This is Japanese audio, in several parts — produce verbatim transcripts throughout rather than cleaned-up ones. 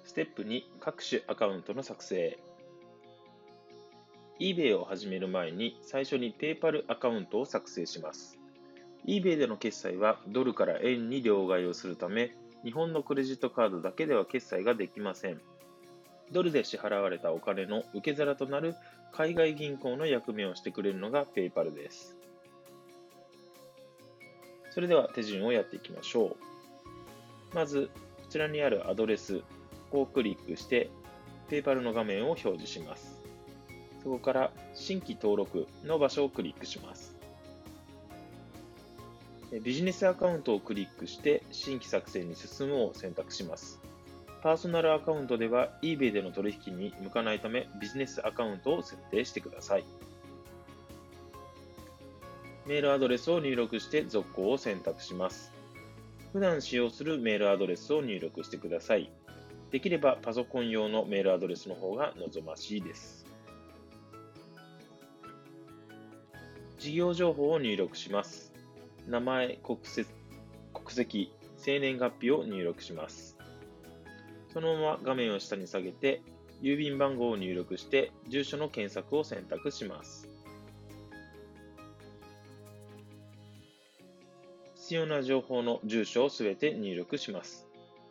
ステップに、各種アカウントの作成。eBay を始める前に最初に PayPal アカウントを作成します。eBay での決済はドルから円に両替をするため、日本のクレジットカードだけでは決済ができません。ドルで支払われたお金の受け皿となる海外銀行の役目をしてくれるのが PayPal です。それでは手順をやっていきましょう。まず、こちらにあるアドレスをクリックして PayPal の画面を表示します。そこから新規登録の場所をクリックします。ビジネスアカウントをクリックして新規作成に進むを選択します。パーソナルアカウントでは eBay での取引に向かないためビジネスアカウントを設定してください。メールアドレスを入力して続行を選択します。普段使用するメールアドレスを入力してください。できればパソコン用のメールアドレスの方が望ましいです。事業情報を入力します。名前、国籍、国籍、生年月日を入力します。そのまま画面を下に下げて、郵便番号を入力して、住所の検索を選択します。必要な情報の住所をすべて入力します。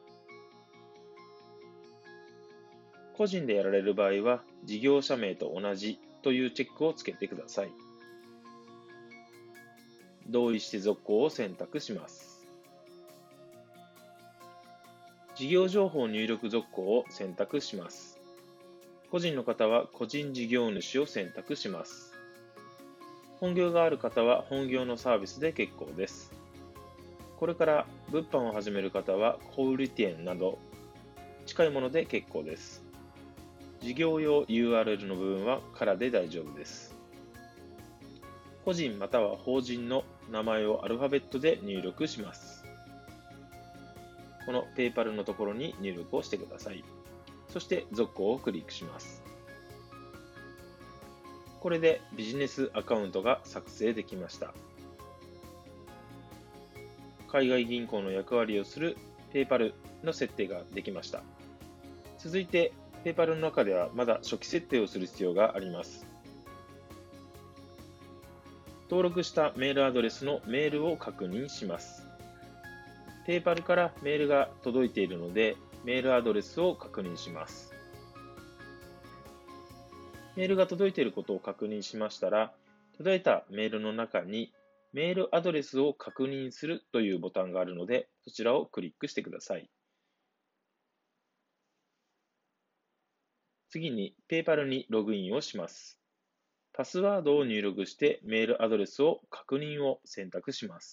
個人でやられる場合は、事業者名と同じというチェックをつけてください。同意して続行を選択します。事業情報入力続行を選択します。個人の方は個人事業主を選択します。本業がある方は本業のサービスで結構です。これから物販を始める方は小売店など近いもので結構です。事業用 ユーアールエル の部分は空で大丈夫です。個人または法人の名前をアルファベットで入力します。この PayPal のところに入力をしてください。そして続行をクリックします。これでビジネスアカウントが作成できました。海外銀行の役割をする PayPal の設定ができました。続いて PayPal の中ではまだ初期設定をする必要があります。登録したメールアドレスのメールを確認します。PayPal からメールが届いているので、メールアドレスを確認します。メールが届いていることを確認しましたら、届いたメールの中にメールアドレスを確認するというボタンがあるので、そちらをクリックしてください。次に PayPal にログインをします。パスワードを入力してメールアドレスを確認を選択します。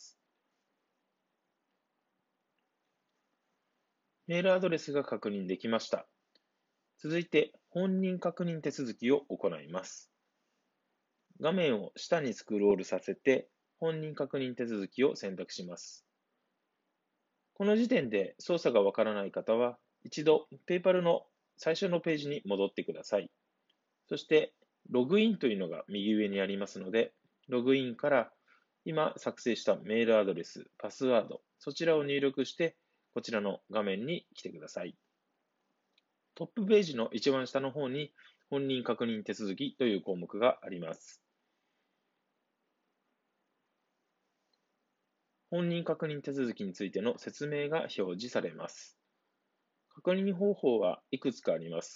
メールアドレスが確認できました。続いて本人確認手続きを行います。画面を下にスクロールさせて本人確認手続きを選択します。この時点で操作がわからない方は一度 PayPal の最初のページに戻ってください。そしてログインというのが右上にありますので、ログインから今作成したメールアドレス、パスワード、そちらを入力してこちらの画面に来てください。トップページの一番下の方に本人確認手続きという項目があります。本人確認手続きについての説明が表示されます。確認方法はいくつかあります。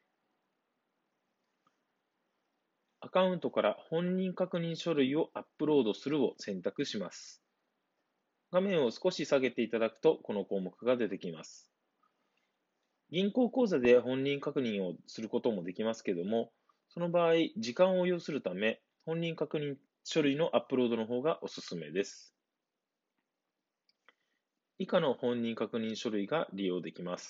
アカウントから本人確認書類をアップロードするを選択します。画面を少し下げていただくとこの項目が出てきます。銀行口座で本人確認をすることもできますけども、その場合、時間を要するため、本人確認書類のアップロードの方がおすすめです。以下の本人確認書類が利用できます。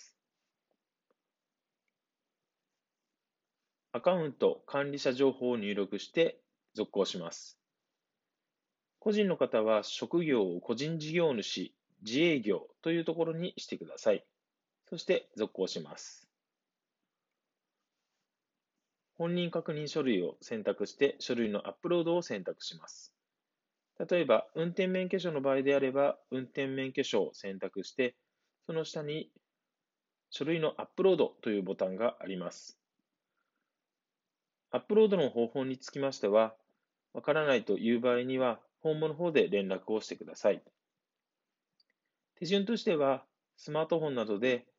アカウント管理者情報を入力して続行します。個人の方は職業を個人事業主、自営業というところにしてください。そして続行します。本人確認書類を選択して書類のアップロードを選択します。例えば、運転免許証の場合であれば、運転免許証を選択して、その下に書類のアップロードというボタンがあります。アップロードの方法につきましては、わからないという場合には、本部の方で連絡をしてください。手順としては、スマートフォンなどで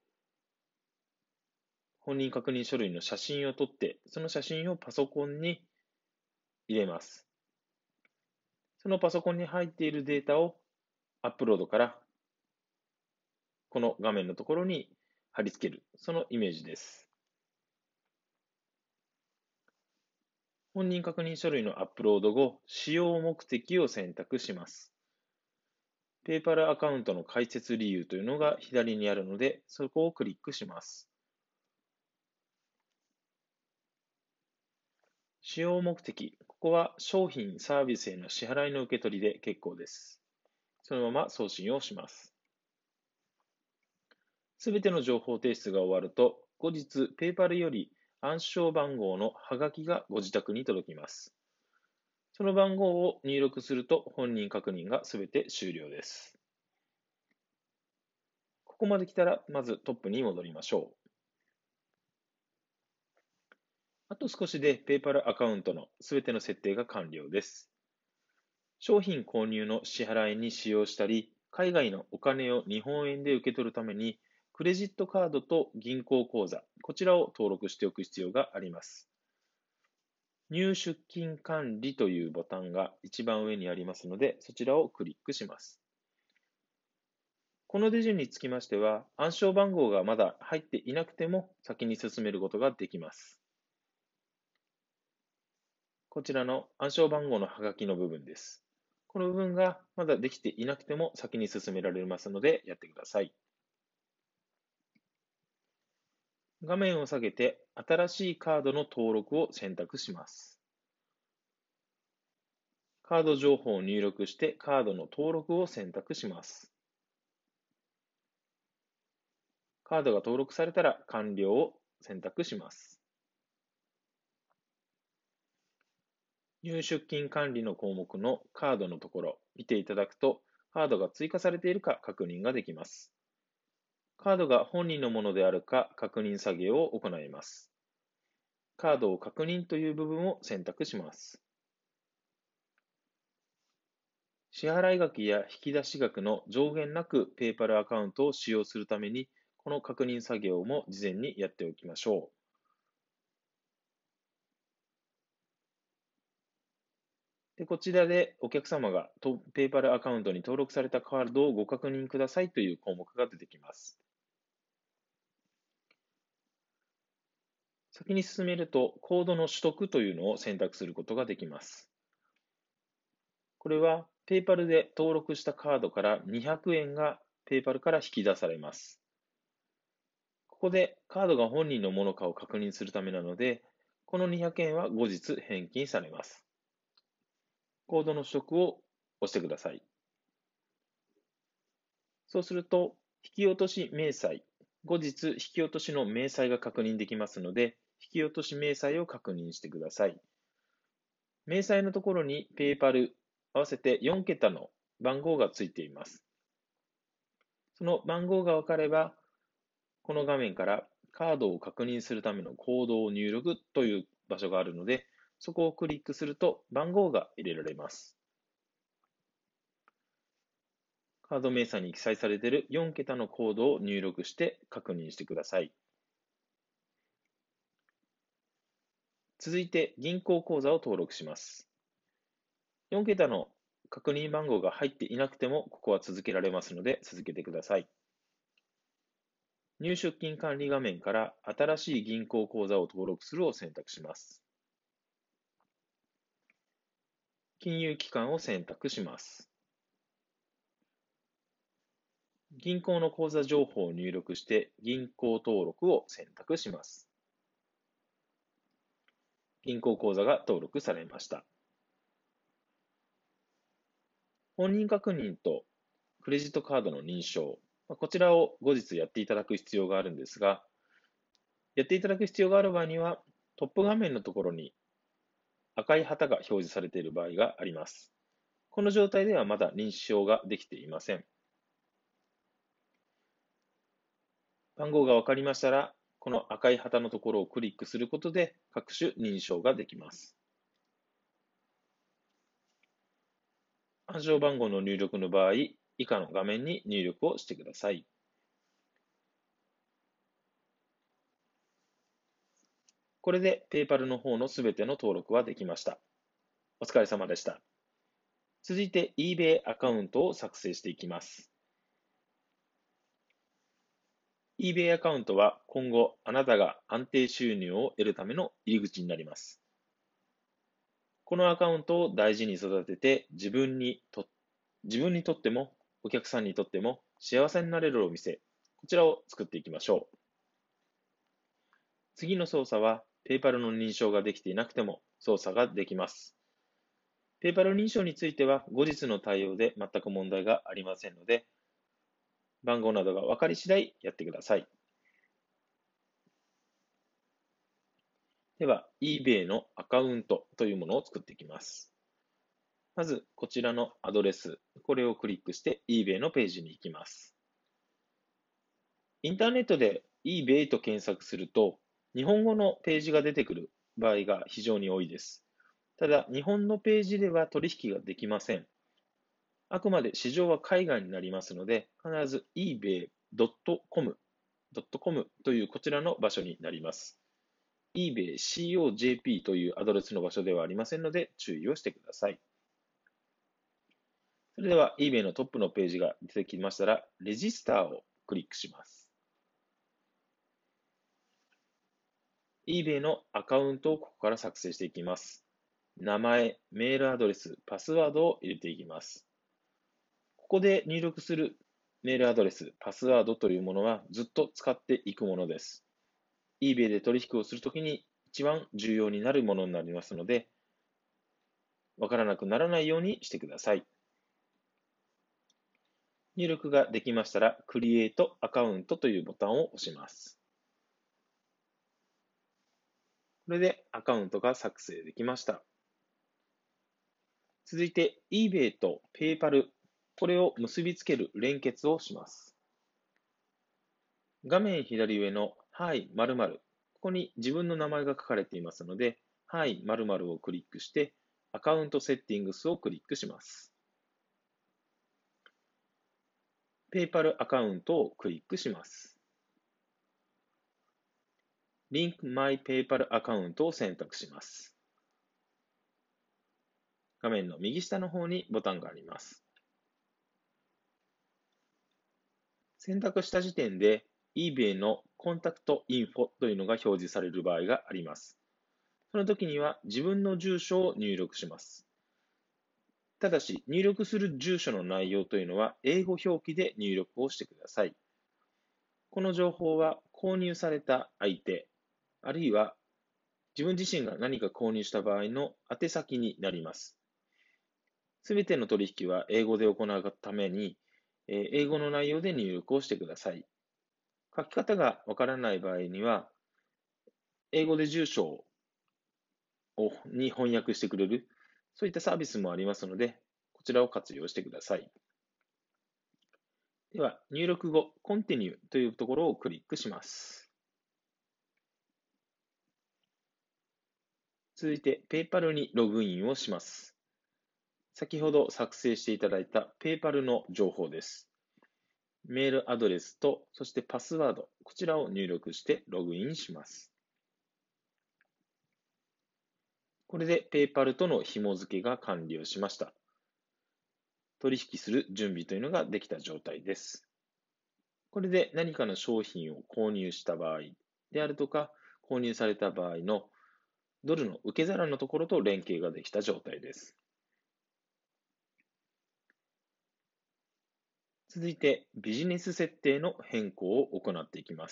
本人確認書類の写真を撮って、その写真をパソコンに入れます。そのパソコンに入っているデータをアップロードからこの画面のところに貼り付ける、そのイメージです。本人確認書類のアップロード後、使用目的を選択します。ペーパルアカウントの開設理由というのが左にあるので、そこをクリックします。使用目的、ここは商品、サービスへの支払いの受け取りで結構です。そのまま送信をします。すべての情報提出が終わると、後日、ペーパルより暗証番号のハガキがご自宅に届きます。その番号を入力すると本人確認がすべて終了です。ここまで来たら、まずトップに戻りましょう。あと少しでペーパルアカウントのすべての設定が完了です。商品購入の支払いに使用したり、海外のお金を日本円で受け取るために、クレジットカードと銀行口座、こちらを登録しておく必要があります。入出金管理というボタンが一番上にありますので、そちらをクリックします。この手順につきましては、暗証番号がまだ入っていなくても先に進めることができます。こちらの暗証番号のハガキの部分です。この部分がまだできていなくても先に進められますのでやってください。画面を下げて新しいカードの登録を選択します。カード情報を入力してカードの登録を選択します。カードが登録されたら完了を選択します。入出金管理の項目のカードのところ、見ていただくと、カードが追加されているか確認ができます。カードが本人のものであるか確認作業を行います。カードを確認という部分を選択します。支払額や引き出し額の上限なくペーパルアカウントを使用するために、この確認作業も事前にやっておきましょう。でこちらでお客様がペーパルアカウントに登録されたカードをご確認くださいという項目が出てきます。先に進めると、コードの取得というのを選択することができます。これは、ペイパルで登録したカードからにひゃくえんがペイパルから引き出されます。ここでカードが本人のものかを確認するためなので、このにひゃくえんは後日返金されます。コードの取得を押してください。そうすると、引き落とし明細、後日引き落としの明細が確認できますので、引き落とし明細を確認してください。明細のところにペイパル合わせてよん桁の番号がついています。その番号が分かれば、この画面からカードを確認するためのコードを入力という場所があるので、そこをクリックすると番号が入れられます。カード明細に記載されているよん桁のコードを入力して確認してください。続いて銀行口座を登録します。よん桁の確認番号が入っていなくても、ここは続けられますので続けてください。入出金管理画面から新しい銀行口座を登録するを選択します。金融機関を選択します。銀行の口座情報を入力して銀行登録を選択します。銀行口座が登録されました。本人確認とクレジットカードの認証、こちらを後日やっていただく必要があるんですが、やっていただく必要がある場合には、トップ画面のところに赤い旗が表示されている場合があります。この状態ではまだ認証ができていません。 番号がわかりましたら、この赤い旗のところをクリックすることで各種認証ができます。暗証番号の入力の場合、以下の画面に入力をしてください。これで PayPal の方のすべての登録はできました。お疲れ様でした。続いて eBay アカウントを作成していきます。eBay アカウントは今後あなたが安定収入を得るための入り口になります。このアカウントを大事に育てて自分にと自分にとってもお客さんにとっても幸せになれるお店、こちらを作っていきましょう。次の操作は PayPal の認証ができていなくても操作ができます。PayPal 認証については後日の対応で全く問題がありませんので、番号などが分かり次第やってください。では、eBay のアカウントというものを作っていきます。まず、こちらのアドレス、これをクリックして eBay のページに行きます。インターネットで eBay と検索すると、日本語のページが出てくる場合が非常に多いです。ただ、日本のページでは取引ができません。あくまで市場は海外になりますので、必ず イーベイドットコム、.com というこちらの場所になります。eBay コム というアドレスの場所ではありませんので注意をしてください。それでは eBay のトップのページが出てきましたら、レジスターをクリックします。eBay のアカウントをここから作成していきます。名前、メールアドレス、パスワードを入れていきます。ここで入力するメールアドレス、パスワードというものはずっと使っていくものです。eBay で取引をするときに一番重要になるものになりますので、わからなくならないようにしてください。入力ができましたら、Create Account というボタンを押します。これでアカウントが作成できました。続いて eBay と PayPal、これを結びつける連結をします。画面左上の Hi 〇〇、ここに自分の名前が書かれていますので、Hi 〇〇をクリックして、アカウントセッティングスをクリックします。PayPal アカウントをクリックします。Link My PayPal アカウントを選択します。画面の右下の方にボタンがあります。選択した時点で eBay のコンタクトインフォというのが表示される場合があります。その時には自分の住所を入力します。ただし、入力する住所の内容というのは英語表記で入力をしてください。この情報は購入された相手、あるいは自分自身が何か購入した場合の宛先になります。すべての取引は英語で行うために、英語の内容で入力をしてください。書き方がわからない場合には、英語で住所をに翻訳してくれる、そういったサービスもありますので、こちらを活用してください。では、入力後、Continue というところをクリックします。続いて、PayPal にログインをします。先ほど作成していただいた PayPal の情報です。メールアドレスと、そしてパスワード、こちらを入力してログインします。これで PayPal との紐付けが完了しました。取引する準備というのができた状態です。これで何かの商品を購入した場合であるとか、購入された場合のドルの受け皿のところと連携ができた状態です。続いて、ビジネス設定の変更を行っていきます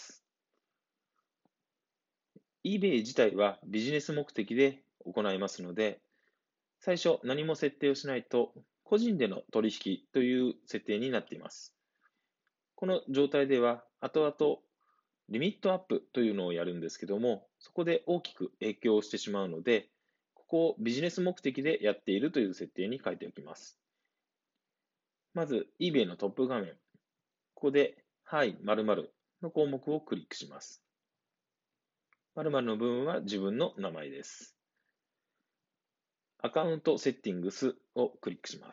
。eBay 自体はビジネス目的で行いますので、最初何も設定をしないと、個人での取引という設定になっています。この状態では、後々リミットアップというのをやるんですけども、そこで大きく影響してしまうので、ここをビジネス目的でやっているという設定に変えておきます。まず、eBay のトップ画面。ここで、はい、〇〇。 の項目をクリックします。〇〇の部分は自分の名前です。アカウントセッティングスをクリックします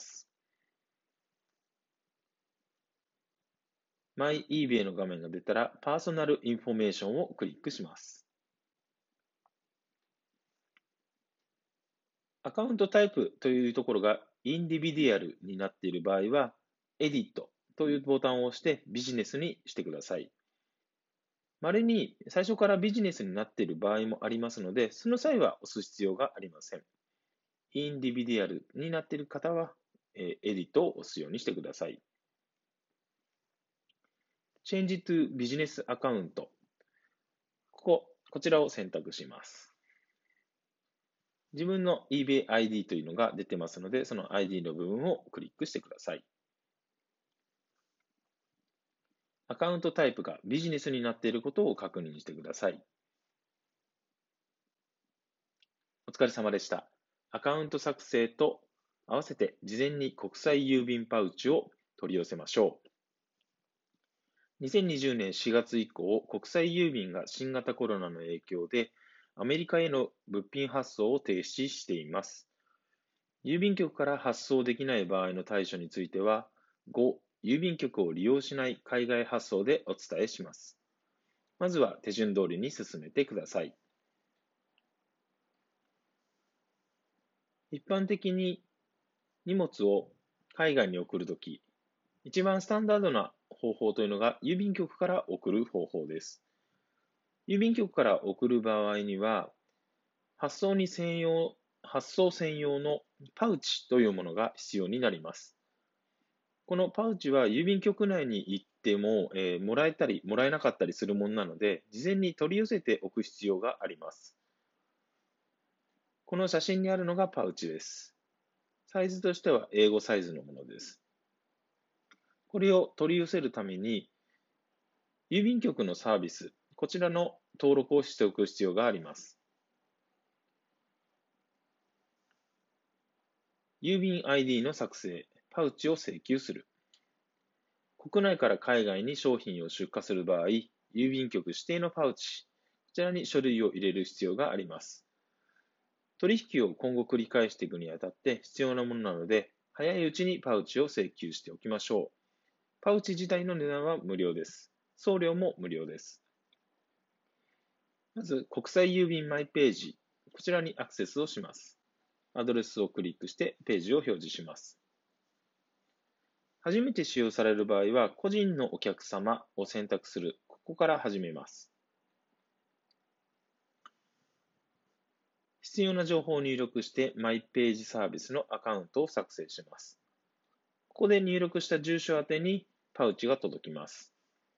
。My eBay の画面が出たら、パーソナルインフォメーションをクリックします。アカウントタイプというところがインディビデュアルになっている場合は、エディットというボタンを押してビジネスにしてください。稀に最初からビジネスになっている場合もありますので、その際は押す必要がありません。インディビデュアルになっている方は、えーエディットを押すようにしてください。Change to Business Account。ここ、こちらを選択します。自分の eBay アイディー というのが出てますので、その アイディー の部分をクリックしてください。アカウントタイプがビジネスになっていることを確認してください。お疲れ様でした。アカウント作成と合わせて事前に国際郵便パウチを取り寄せましょう。にせんにじゅうねんしがつ以降、国際郵便が新型コロナの影響でアメリカへの物品発送を停止しています。郵便局から発送できない場合の対処については、ご、郵便局を利用しない海外発送でお伝えします。まずは手順通りに進めてください。一般的に荷物を海外に送るとき、一番スタンダードな方法というのが郵便局から送る方法です。郵便局から送る場合には、発送に専用、発送専用のパウチというものが必要になります。このパウチは郵便局内に行っても、えーもらえたりもらえなかったりするものなので、事前に取り寄せておく必要があります。この写真にあるのがパウチです。サイズとしては英語サイズのものです。これを取り寄せるために、郵便局のサービス、こちらの登録をしておく必要があります。郵便 アイディー の作成、パウチを請求する。国内から海外に商品を出荷する場合、郵便局指定のパウチ、こちらに書類を入れる必要があります。取引を今後繰り返していくにあたって必要なものなので、早いうちにパウチを請求しておきましょう。パウチ自体の値段は無料です。送料も無料です。まず、国際郵便マイページ、こちらにアクセスをします。アドレスをクリックしてページを表示します。初めて使用される場合は、個人のお客様を選択する。ここから始めます。必要な情報を入力して、マイページサービスのアカウントを作成します。ここで入力した住所宛てにパウチが届きます。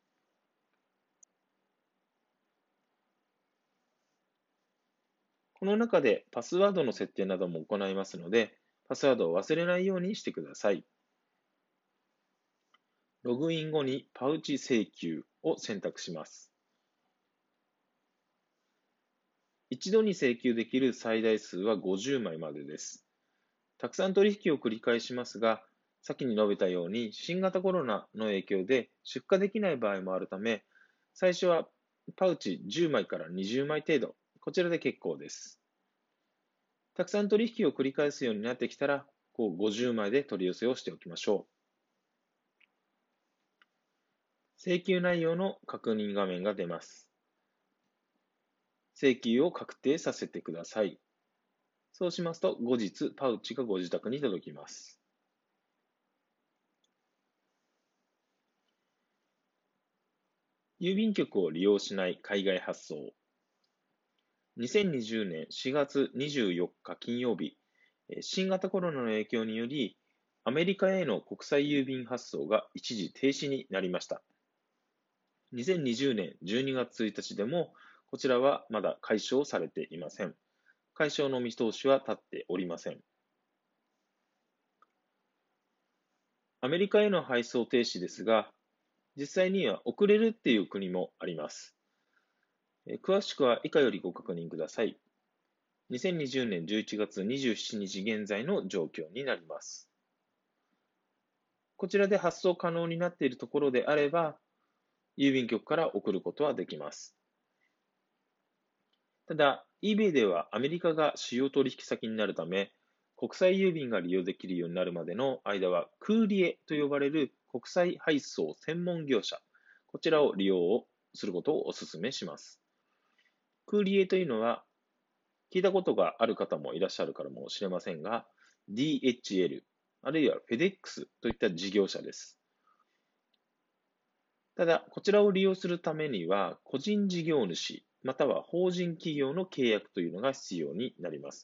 この中でパスワードの設定なども行いますので、パスワードを忘れないようにしてください。ログイン後にパウチ請求を選択します。一度に請求できる最大数はごじゅうまいまでです。たくさん取引を繰り返しますが、先に述べたように新型コロナの影響で出荷できない場合もあるため、最初はパウチじゅうまいからにじゅうまい程度、こちらで結構です。たくさん取引を繰り返すようになってきたら、こうごじゅうまいで取り寄せをしておきましょう。請求内容の確認画面が出ます。請求を確定させてください。そうしますと、後日パウチがご自宅に届きます。郵便局を利用しない海外発送。にせんにじゅうねんしがつにじゅうよっか金曜日、新型コロナの影響により、アメリカへの国際郵便発送が一時停止になりました。にせんにじゅうねんじゅうにがつついたちでも、こちらはまだ解消されていません。解消の見通しは立っておりません。アメリカへの配送停止ですが、実際には遅れるっていう国もあります。詳しくは以下よりご確認ください。にせんにじゅうねんじゅういちがつにじゅうしちにち現在の状況になります。こちらで発送可能になっているところであれば、 郵便局から送ることはできます。ただ、eBay ではアメリカが主要取引先になるため、国際郵便が利用できるようになるまでの間は、クーリエと呼ばれる国際配送専門業者、こちらを利用することをお勧めします。クーリエというのは、聞いたことがある方もいらっしゃるからもしれませんが、ディーエイチエル、あるいは フェデックス といった事業者です。ただ、こちらを利用するためには、個人事業主、または法人企業の契約というのが必要になります。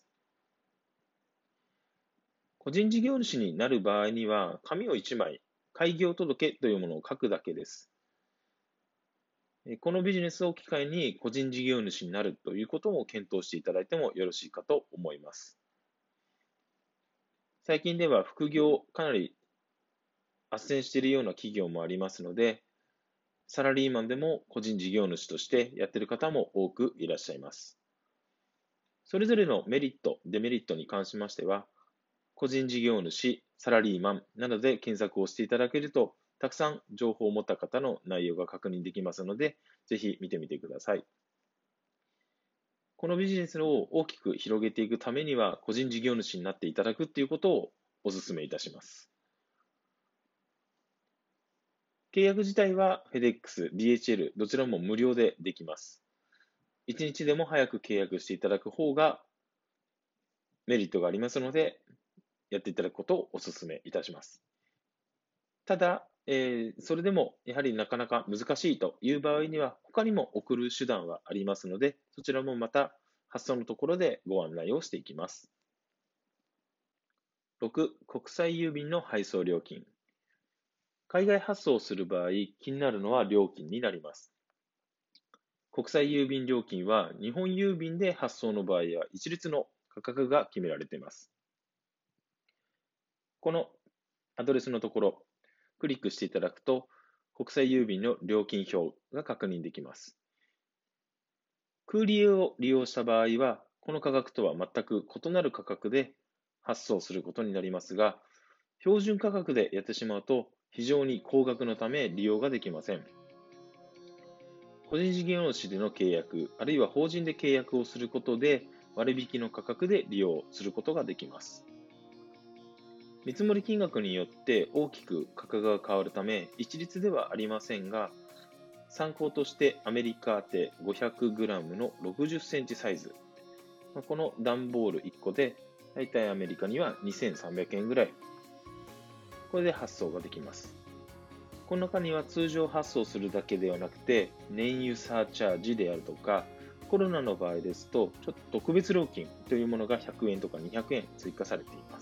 個人事業主になる場合には、紙をいちまい、開業届というものを書くだけです。このビジネスを機会に個人事業主になるということも検討していただいてもよろしいかと思います。最近では副業、かなり斡旋しているような企業もありますので、サラリーマンでも個人事業主としてやっている方も多くいらっしゃいます。それぞれのメリット、デメリットに関しましては、個人事業主、サラリーマンなどで検索をしていただけると、たくさん情報を持った方の内容が確認できますので、ぜひ見てみてください。このビジネスを大きく広げていくためには、個人事業主になっていただくということをお勧めいたします。契約自体は フェデックス、ディーエイチエル、どちらも無料でできます。いちにちでも早く契約していただく方がメリットがありますので、やっていただくことをお勧めいたします。ただ、えーそれでもやはりなかなか難しいという場合には、他にも送る手段はありますので、そちらもまた発送のところでご案内をしていきます。ろく、国際郵便の配送料金。海外発送をする場合、気になるのは料金になります。国際郵便料金は日本郵便で発送の場合は一律の価格が決められています。このアドレスのところ、クリックしていただくと、国際郵便の料金表が確認できます。クーリエを利用した場合は、この価格とは全く異なる価格で発送することになりますが、標準価格でやってしまうと非常に高額のため利用ができません。個人事業主での契約、あるいは法人で契約をすることで割引の価格で利用することができます。見積もり金額によって大きく価格が変わるため、一律ではありませんが、参考としてアメリカ宛て ごひゃくグラム のろくじゅっセンチサイズ。この段ボールいっこで、だいたいアメリカにはにせんさんびゃくえんぐらい。これで発送ができます。この中には通常発送するだけではなくて、燃油サーチャージであるとか、コロナの場合ですと、ちょっと特別料金というものがひゃくえんとかにひゃくえん追加されています。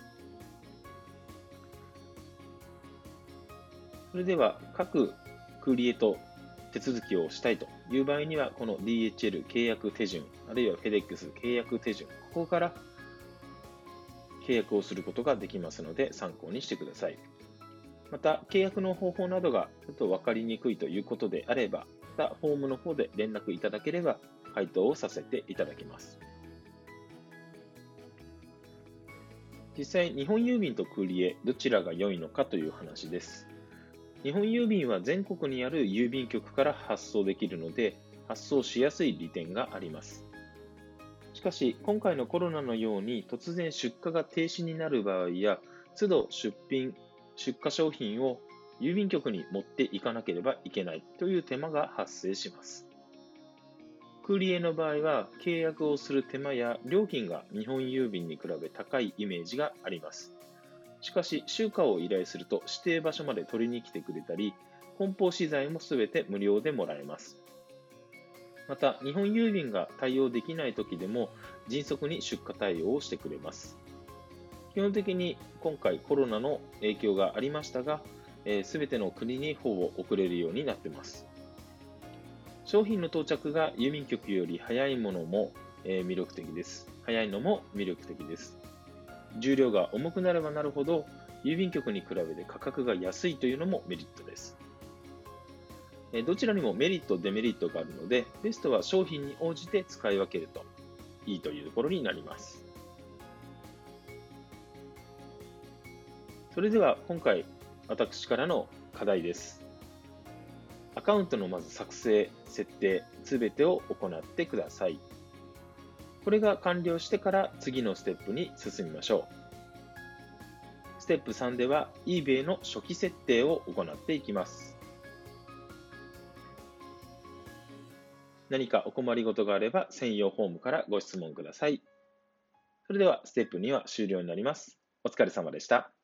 それでは、各クーリエと手続きをしたいという場合には、この ディーエイチエル 契約手順、あるいは フェデックス 契約手順、ここから契約をすることができますので、参考にしてください。また、契約の方法などがちょっと分かりにくいということであれば、またフォームの方で連絡いただければ、回答をさせていただきます。実際、日本郵便とクーリエ、どちらが良いのかという話です。日本郵便は全国にある郵便局から発送できるので、発送しやすい利点があります。しかし、今回のコロナのように突然出荷が停止になる場合や、都度出品、出荷商品を郵便局に持っていかなければいけないという手間が発生します。クーリエの場合は、契約をする手間や料金が日本郵便に比べ高いイメージがあります。しかし、集荷を依頼すると指定場所まで取りに来てくれたり、梱包資材もすべて無料でもらえます。また、日本郵便が対応できないときでも、迅速に出荷対応をしてくれます。基本的に今回コロナの影響がありましたが、すべての国にほぼ送れるようになっています。商品の到着が郵便局より早いものも魅力的です。早いのも魅力的です。重量が重くなればなるほど、郵便局に比べて価格が安いというのもメリットです。どちらにもメリット、デメリットがあるので、ベストは商品に応じて使い分けるといいというところになります。それでは今回、私からの課題です。 アカウントのまず作成、設定、すべてを行ってください。これが完了してから次のステップに進みましょう。ステップさんでは eBay の初期設定を行っていきます。何かお困りごとがあれば専用フォームからご質問ください。それではステップには終了になります。お疲れ様でした。